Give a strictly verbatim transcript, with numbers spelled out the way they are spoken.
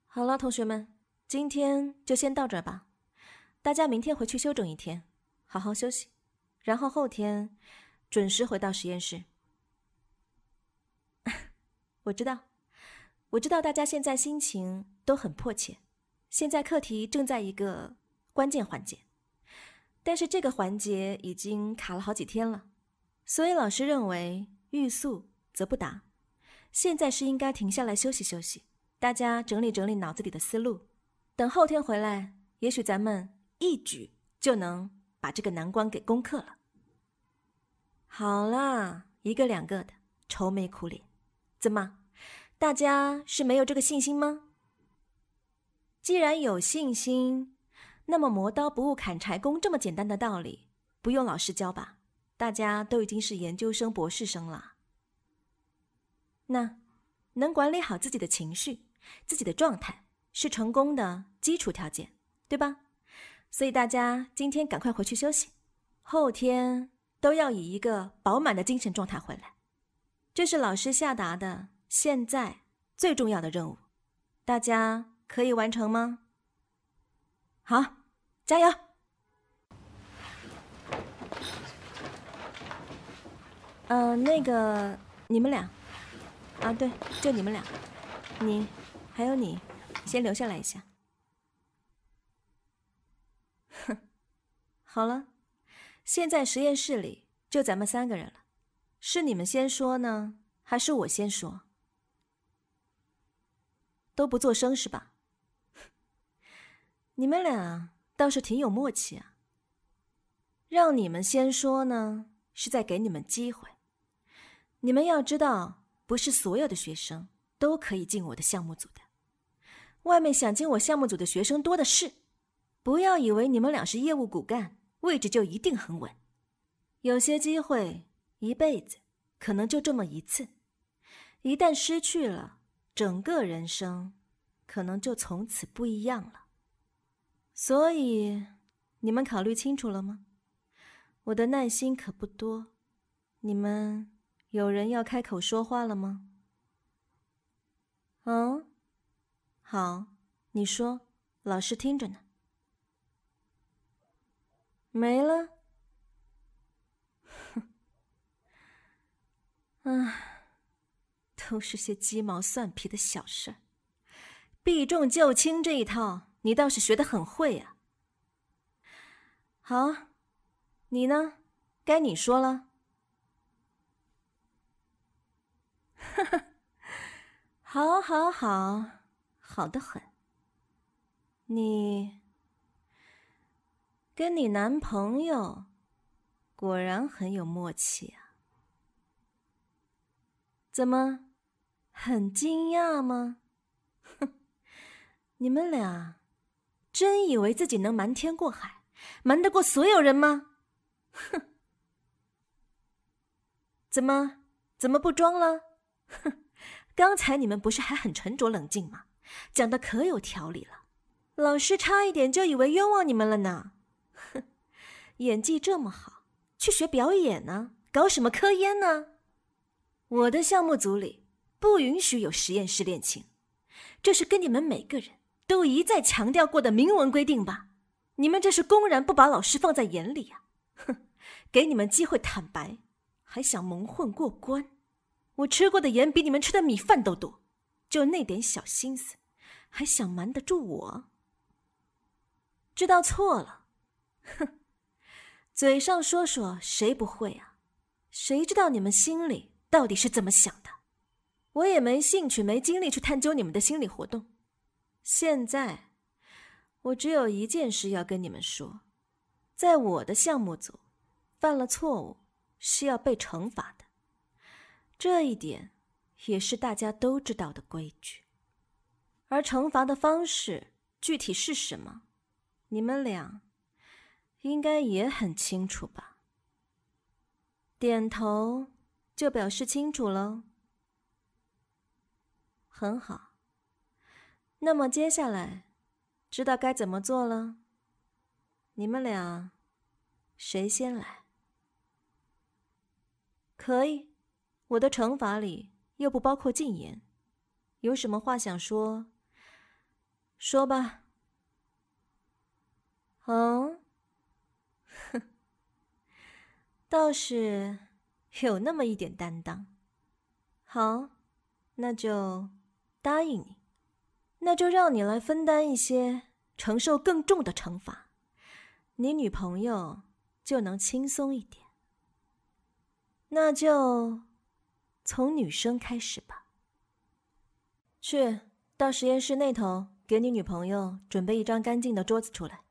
好了，同学们，今天就先到这儿吧。大家明天回去休整一天，好好休息，然后后天准时回到实验室。我知道，我知道大家现在心情都很迫切，现在课题正在一个关键环节，但是这个环节已经卡了好几天了，所以老师认为欲速则不达，现在是应该停下来休息休息，大家整理整理脑子里的思路，等后天回来，也许咱们一举就能把这个难关给攻克了。好啦，一个两个的愁眉苦脸，怎么，大家是没有这个信心吗？既然有信心，那么磨刀不误砍柴工这么简单的道理，不用老师教吧？大家都已经是研究生、博士生了。那能管理好自己的情绪、自己的状态，是成功的基础条件，对吧？所以大家今天赶快回去休息，后天都要以一个饱满的精神状态回来。这是老师下达的现在最重要的任务，大家可以完成吗？好，加油！呃，那个，你们俩，啊，对，就你们俩，你还有你，先留下来一下。哼，好了，现在实验室里就咱们三个人了，是你们先说呢，还是我先说？都不做声是吧？你们俩倒是挺有默契啊。让你们先说呢，是在给你们机会。你们要知道，不是所有的学生都可以进我的项目组的，外面想进我项目组的学生多的是。不要以为你们俩是业务骨干，位置就一定很稳。有些机会一辈子可能就这么一次，一旦失去了，整个人生可能就从此不一样了。所以你们考虑清楚了吗？我的耐心可不多，你们有人要开口说话了吗？嗯，好，你说，老师听着呢。没了？哼，唉，都是些鸡毛蒜皮的小事儿，避重就轻这一套你倒是学得很会啊。好，你呢？该你说了。哈哈，好，好，好，好得很。你跟你男朋友果然很有默契啊。怎么，很惊讶吗？哼，你们俩真以为自己能瞒天过海，瞒得过所有人吗？哼，怎么，怎么不装了？哼，刚才你们不是还很沉着冷静吗？讲得可有条理了，老师差一点就以为冤枉你们了呢。哼，演技这么好，去学表演呢？搞什么科研呢？我的项目组里不允许有实验室恋情，这是跟你们每个人都一再强调过的明文规定吧？你们这是公然不把老师放在眼里啊！哼，给你们机会坦白，还想蒙混过关？我吃过的盐比你们吃的米饭都多，就那点小心思，还想瞒得住我？知道错了。哼，嘴上说说谁不会啊？谁知道你们心里到底是怎么想的？我也没兴趣没精力去探究你们的心理活动。现在我只有一件事要跟你们说，在我的项目组犯了错误是要被惩罚的，这一点也是大家都知道的规矩。而惩罚的方式具体是什么，你们俩应该也很清楚吧？点头就表示清楚喽。很好，那么接下来知道该怎么做了？你们俩谁先来？可以，我的惩罚里又不包括禁言，有什么话想说， 说吧。哦，哼，倒是有那么一点担当。好，那就答应你，那就让你来分担一些承受更重的惩罚，你女朋友就能轻松一点。那就从女生开始吧。去到实验室那头，给你女朋友准备一张干净的桌子出来。